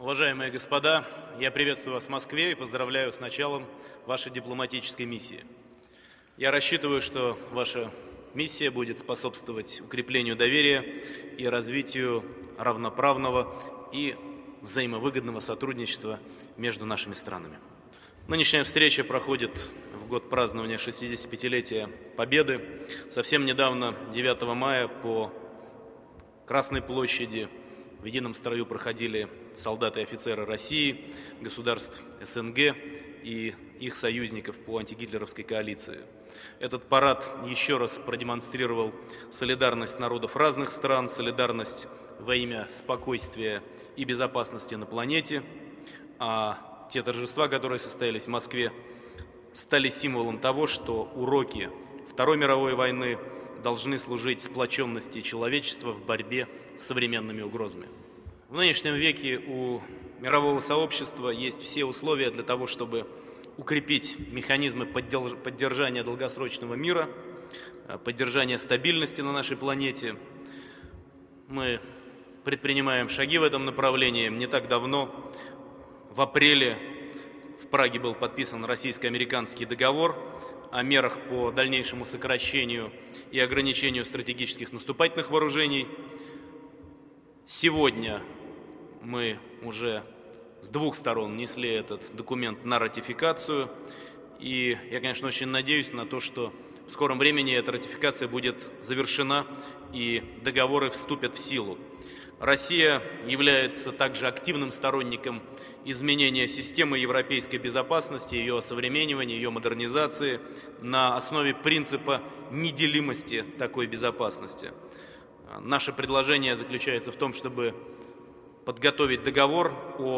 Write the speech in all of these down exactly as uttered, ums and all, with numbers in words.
Уважаемые господа, я приветствую вас в Москве и поздравляю с началом вашей дипломатической миссии. Я рассчитываю, что ваша миссия будет способствовать укреплению доверия и развитию равноправного и взаимовыгодного сотрудничества между нашими странами. Нынешняя встреча проходит в год празднования шестидесятипятилетия Победы. Совсем недавно, девятого мая, по Красной площади в едином строю проходили солдаты и офицеры России, государств СНГ и их союзников по антигитлеровской коалиции. Этот парад еще раз продемонстрировал солидарность народов разных стран, солидарность во имя спокойствия и безопасности на планете, а те торжества, которые состоялись в Москве, стали символом того, что уроки Второй мировой войны должны служить сплоченности человечества в борьбе с современными угрозами. В нынешнем веке у мирового сообщества есть все условия для того, чтобы укрепить механизмы поддержания долгосрочного мира, поддержания стабильности на нашей планете. Мы предпринимаем шаги в этом направлении. Не так давно, в апреле, в Праге был подписан российско-американский договор о мерах по дальнейшему сокращению и ограничению стратегических наступательных вооружений. Сегодня мы уже с двух сторон внесли этот документ на ратификацию. И я, конечно, очень надеюсь на то, что в скором времени эта ратификация будет завершена и договоры вступят в силу. Россия является также активным сторонником изменения системы европейской безопасности, ее осовременивания, ее модернизации на основе принципа неделимости такой безопасности. Наше предложение заключается в том, чтобы подготовить договор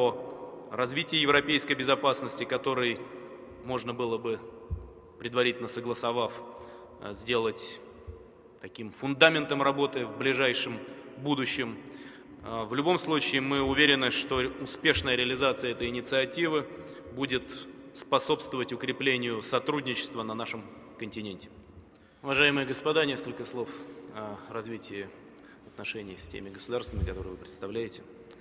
о развитии европейской безопасности, который можно было бы, предварительно согласовав, сделать таким фундаментом работы в ближайшем будущем. В любом случае, мы уверены, что успешная реализация этой инициативы будет способствовать укреплению сотрудничества на нашем континенте. Уважаемые господа, несколько слов о развитии отношений с теми государствами, которые вы представляете.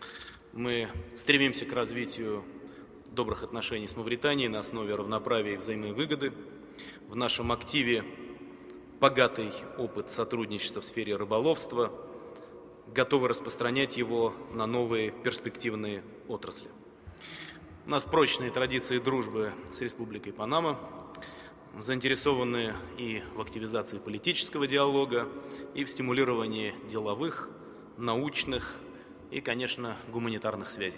Мы стремимся к развитию добрых отношений с Мавританией на основе равноправия и взаимной выгоды. В нашем активе богатый опыт сотрудничества в сфере рыболовства, готовы распространять его на новые перспективные отрасли. У нас прочные традиции дружбы с Республикой Панама, заинтересованы и в активизации политического диалога, и в стимулировании деловых, научных и, конечно, гуманитарных связей.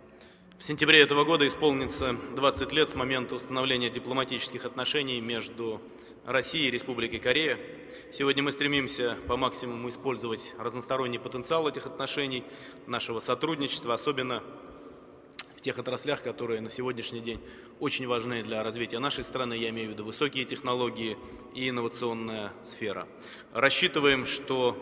В сентябре этого года исполнится двадцать лет с момента установления дипломатических отношений между Россией и Республикой Корея. Сегодня мы стремимся по максимуму использовать разносторонний потенциал этих отношений, нашего сотрудничества, особенно в тех отраслях, которые на сегодняшний день очень важны для развития нашей страны. Я имею в виду высокие технологии и инновационная сфера. Рассчитываем, что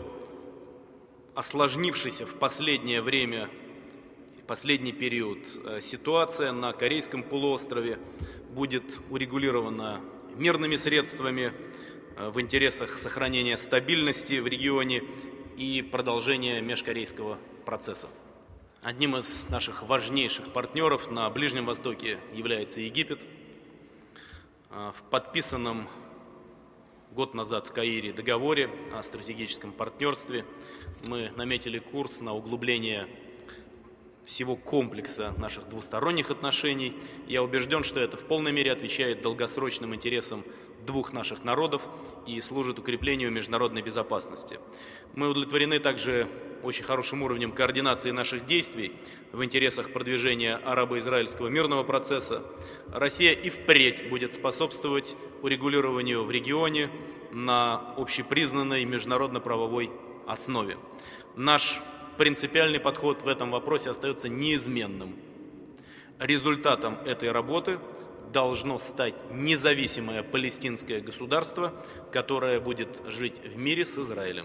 осложнившаяся в последнее время, в последний период ситуация на Корейском полуострове будет урегулирована мирными средствами в интересах сохранения стабильности в регионе и продолжения межкорейского процесса. Одним из наших важнейших партнеров на Ближнем Востоке является Египет. В подписанном год назад в Каире договоре о стратегическом партнерстве мы наметили курс на углубление всего комплекса наших двусторонних отношений. Я убежден, что это в полной мере отвечает долгосрочным интересам двух наших народов и служит укреплению международной безопасности. Мы удовлетворены также очень хорошим уровнем координации наших действий в интересах продвижения арабо-израильского мирного процесса. Россия и впредь будет способствовать урегулированию в регионе на общепризнанной международно-правовой основе. Наш принципиальный подход в этом вопросе остается неизменным. Результатом этой работы должно стать независимое палестинское государство, которое будет жить в мире с Израилем.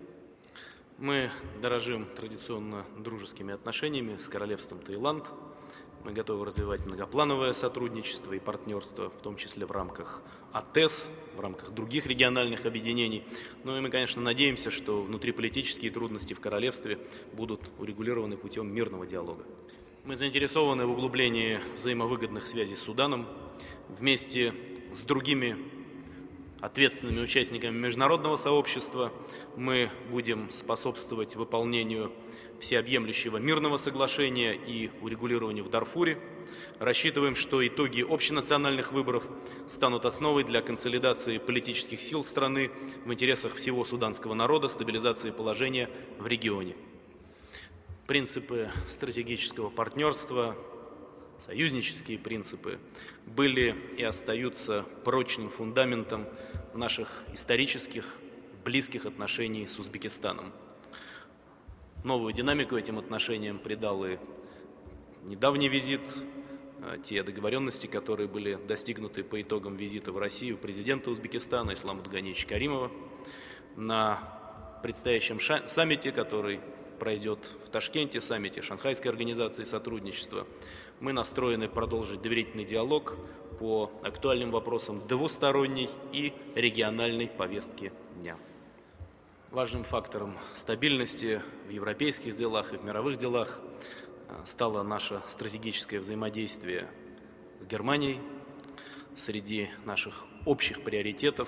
Мы дорожим традиционно дружескими отношениями с королевством Таиланд. Мы готовы развивать многоплановое сотрудничество и партнерство, в том числе в рамках АТЭС, в рамках других региональных объединений. Ну и мы, конечно, надеемся, что внутриполитические трудности в королевстве будут урегулированы путем мирного диалога. Мы заинтересованы в углублении взаимовыгодных связей с Суданом. Вместе с другими ответственными участниками международного сообщества мы будем способствовать выполнению всеобъемлющего мирного соглашения и урегулированию в Дарфуре. Рассчитываем, что итоги общенациональных выборов станут основой для консолидации политических сил страны в интересах всего суданского народа, стабилизации положения в регионе. Принципы стратегического партнерства, союзнические принципы были и остаются прочным фундаментом наших исторических, близких отношений с Узбекистаном. Новую динамику этим отношениям придал и недавний визит, те договоренности, которые были достигнуты по итогам визита в Россию президента Узбекистана Исламу Ганиевича Каримова. На предстоящем саммите, который пройдет в Ташкенте, саммите Шанхайской организации сотрудничества, мы настроены продолжить доверительный диалог по актуальным вопросам двусторонней и региональной повестки дня. Важным фактором стабильности в европейских делах и в мировых делах стало наше стратегическое взаимодействие с Германией. Среди наших общих приоритетов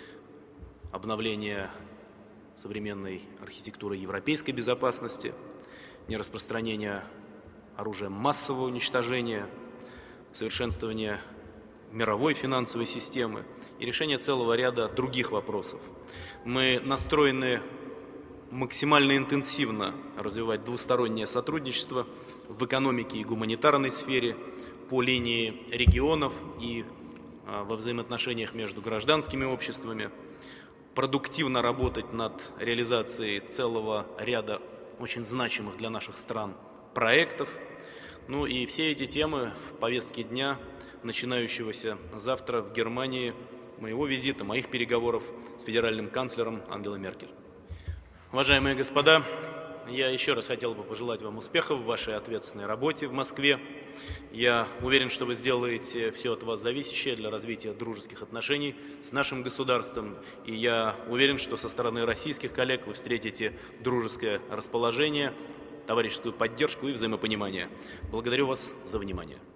обновление современной архитектуры европейской безопасности, нераспространение оружия массового уничтожения, совершенствование мировой финансовой системы и решение целого ряда других вопросов. Мы настроены максимально интенсивно развивать двустороннее сотрудничество в экономике и гуманитарной сфере, по линии регионов и во взаимоотношениях между гражданскими обществами, продуктивно работать над реализацией целого ряда очень значимых для наших стран проектов. Ну и все эти темы в повестке дня, начинающегося завтра в Германии, моего визита, моих переговоров с федеральным канцлером Ангелой Меркель. Уважаемые господа, я еще раз хотел бы пожелать вам успехов в вашей ответственной работе в Москве. Я уверен, что вы сделаете все от вас зависящее для развития дружеских отношений с нашим государством. И я уверен, что со стороны российских коллег вы встретите дружеское расположение, товарищескую поддержку и взаимопонимание. Благодарю вас за внимание.